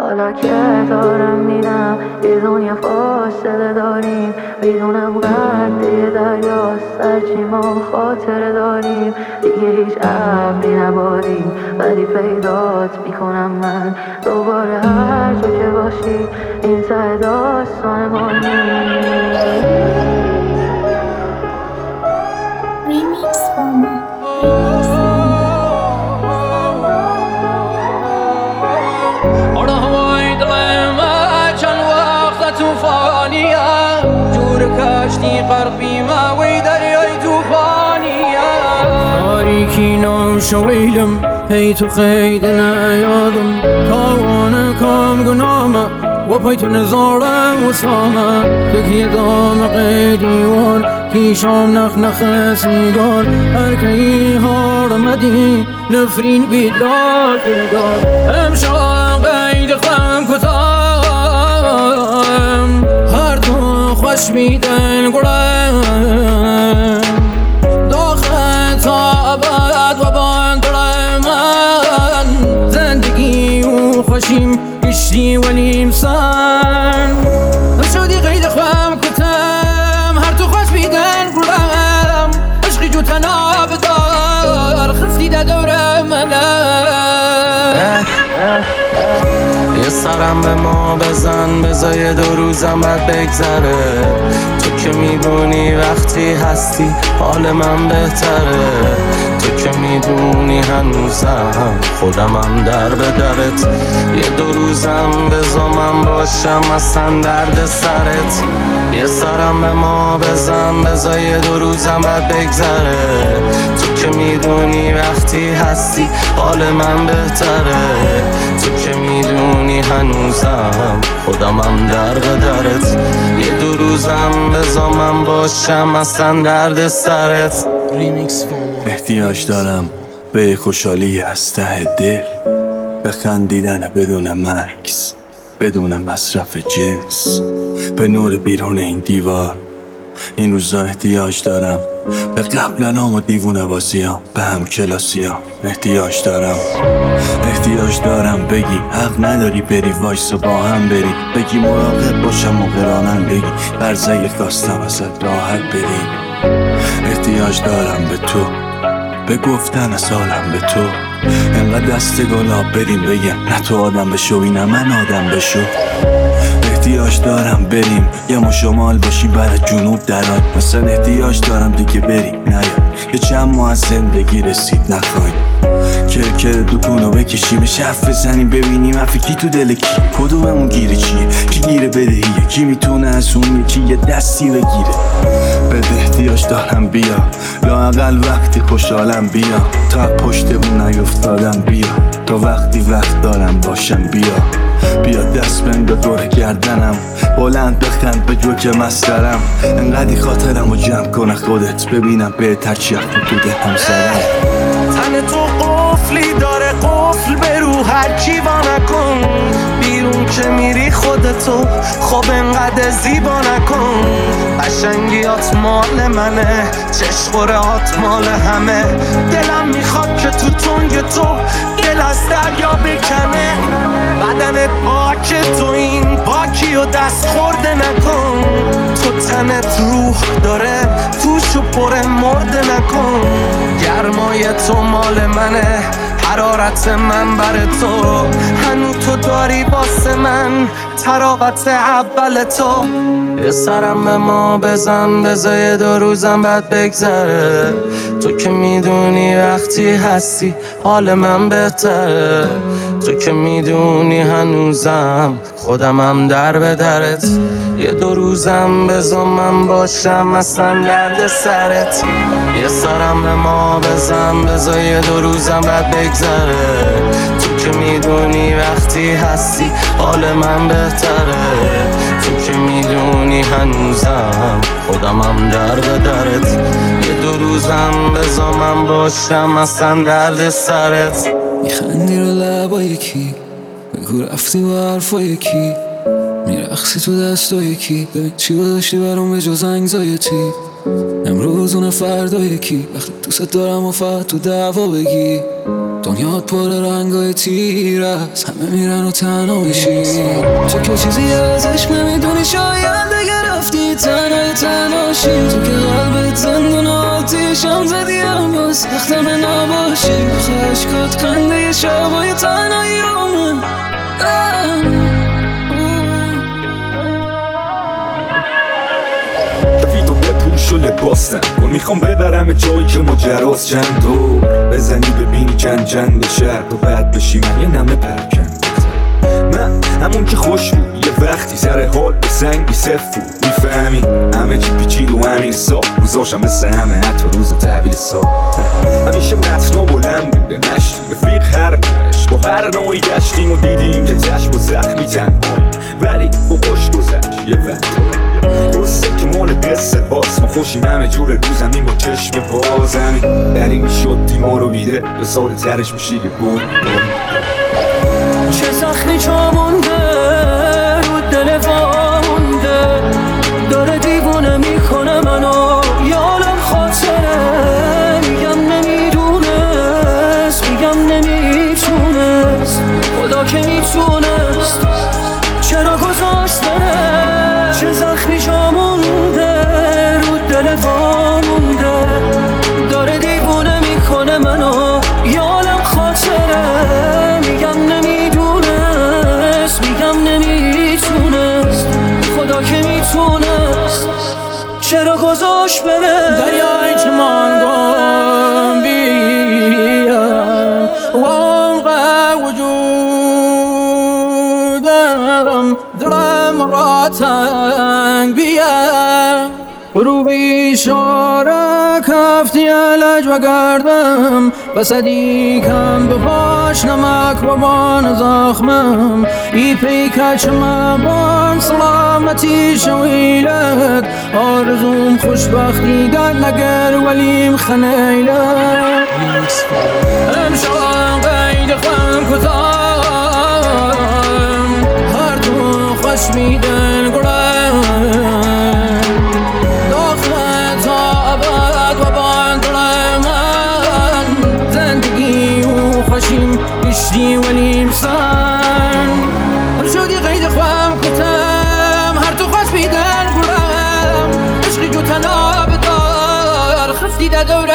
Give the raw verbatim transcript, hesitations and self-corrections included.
حالا که دارم میرم یه دنیا فاصله داریم، میدونم قده دریا سرچی ما خاطره داریم. دیگه هیچ ابری نباریم ولی پیدات میکنم من دوباره هر جا که باشی. این ته داستان ما Remix format. آره هوای دلم چند وقت توفانیه، جور کشتی غرقی ما وی دریای توفانیه. تاریکی نوشویلم هی تو خیلی نیادم، کاوانه کام گنامه و پیت نزارم وسامه. تکی دام قیدیوان کیشام نخ نخ سیگار، هرکی ها رمدی نفرین بیدار بیدار. امشان قید خم کتام هر دو خوش بیدن گرم، داخل تا ابد و باندرم من. زندگی و خوشیم کشتی و نیم سن، شدی قید خم کتم هر تو خوش بیدن گرم. عشقی جو تناب دار خستی ده دورم منم. یه سرم به ما بزن بذار دو روزم بعد بگذره. تو که میدونی وقتی هستی حال من بهتره. تو که میدونی هنوزم خودمم در به درت. یه دو روزم بذار من باشم اصلا درد سرت. یه سرم به ما بزن بذار یه دو روزم بعد بگذره. تو که میدونی وقتی هستی حال من بهتره. تو که میدونی هنوزم خودمم در به درت. یه دو روزم بذار من باشم اصلا درد سرت. احتیاج دارم به خوشحالی از ته دل، به خندیدن بدون مکس بدون مصرف جنس، به نور بیرون این دیوار. این روزا احتیاج دارم به قبلنام و دیوونه بازیام، به هم کلاسیام. احتیاج دارم احتیاج دارم بگی حق نداری بری وایس و با هم بری، بگی مراقب باشم و قرانم بگی برزه خواستم ازت راحت بری. احتیاج دارم به تو، به گفتن از حالم به تو. انقدر دست گلاب بریم بگم نه تو آدم بشو نه من آدم بشو. احتیاج دارم بریم یه ما شمال باشیم برای جنوب دران. مثلا احتیاج دارم دیگه بریم نیاد یه چند ماه از زندگی رسید نخواهیم کرکر دکونو بکشیم شف بزنیم ببینیم افی کی تو دل کی، کدوممون گیره چیه، کی گیره بدهیه، کی میتونه از اون یکی یه دستی بگیره. بده احتیاج دارم بیا لااقل وقتی خوشحالم بیا، تا پشت اون نیفتادم بیا، تا وقتی وقت دارم باشم بیا. بیا دست بنده دور گردنم بلند بخند به جو که مسخرم. انقدی خاطرم رو جمع کنه خودت ببینم بهتر چی تو تو دهم زدم. تن تو قفلی داره قفل به رو هر کی با نکن. بیرون که میری خودتو خب انقدر زیبا نکن. قشنگیات مال منه چشقورات مال همه. دلم میخواد که تو تنگ تو دل از دریا بکنه. بدنت پاک تو این پاکی و دست خورده نکن. تو تنت روح داره توشو پر مرده نکن. گرمای تو مال منه حرارت من بر تو. هنو تو داری واسه من تراوت اول تو. یه سرم به ما بزن بذار دو روزم بعد بگذره. تو که میدونی وقتی هستی حال من بهتره. تو که میدونی هنوزم خودمم در به درت. یه دو روزم بذار من باشم اصلا درد سرت. یه سرم به ما بزن بذار یه دو روزم بعد بگذره. تو که میدونی وقتی هستی حال من بهتره. تو که میدونی هنوزم خودمم در به درت. یه دو روزم بذار من باشم اصلا درد سرت. میخندی رو لبای کی، بگو رفتی با حرفای کی، میرقصی تو دستای کی، ببین چی گذاشتی برام به جز انگزایتی. امروز اون فردای کی، وقتی دوست دارم و فقط تو دعوا بگی. دنیات پر رنگای تیر است، همه میرن و تنها میشی. تو که چیزی از عشق نمیدونی، شاید اگه رفتی تنهای تنهاشی. تو که قلبت زندون آتیشم زدی، اما سختم نباشی. خشکات خنده شبای تنهاییامه. تو بپوش و لباس نکن، میخوام ببرم جایی که مجراست. چند دور بزنی ببینی جن جن به شهر و بعد بشی من یه نمه پرکن. من همون که خوش بود یه وقتی سر حال به سنگی صف بود. میفهمی همه چی پیچید و همین حساب روزاشم مثل همه، حتی روز تحویل سال. همیشه متنا بلند بوده نشتی رفیق هر نش، با هر نوعی گشتیم و دیدیم که چشم و زخمی تنهایی، ولی با خوش گذشت یه وقت. درسته که مال قصه باز ما خوشیم همه جور رو زمین با چشم باز. همین در این شد ما رو بیده به سال ترش میشی که بود. چه زخمی جا مونده رو دل وامونده، داره دیوونه میکنه منو، یالم خاطره. میگم نمیدونست، میگم نمیتونست، خدا که میتونست چرا گذاشت بره. چه زخمی جا مونده رو دل وامونده، داره دیوونه میکنه منو، یالم خاطره. میگم نمیدونست، میگم نمیتونست، خدا که میتونست چرا گذاشت بره. دریای چمان گم بیا و انقدر وجودم دلم را تنگ بیا. رو بیشاره کفتی علج و گردم، بسدی کم به پاش نمک و بان زخمم. ای پیکه چمبان سلامتی شویلت، آرزوم خوشبختی در نگر ولیم خنیلت. امشان قید خم کتام، هر تو خوش میدن گرم. اشتی ولیم سن هر شدی قید خوام کتم، هر تو خواست بیدن گرم. عشقی جو تناب دار خفتی در دور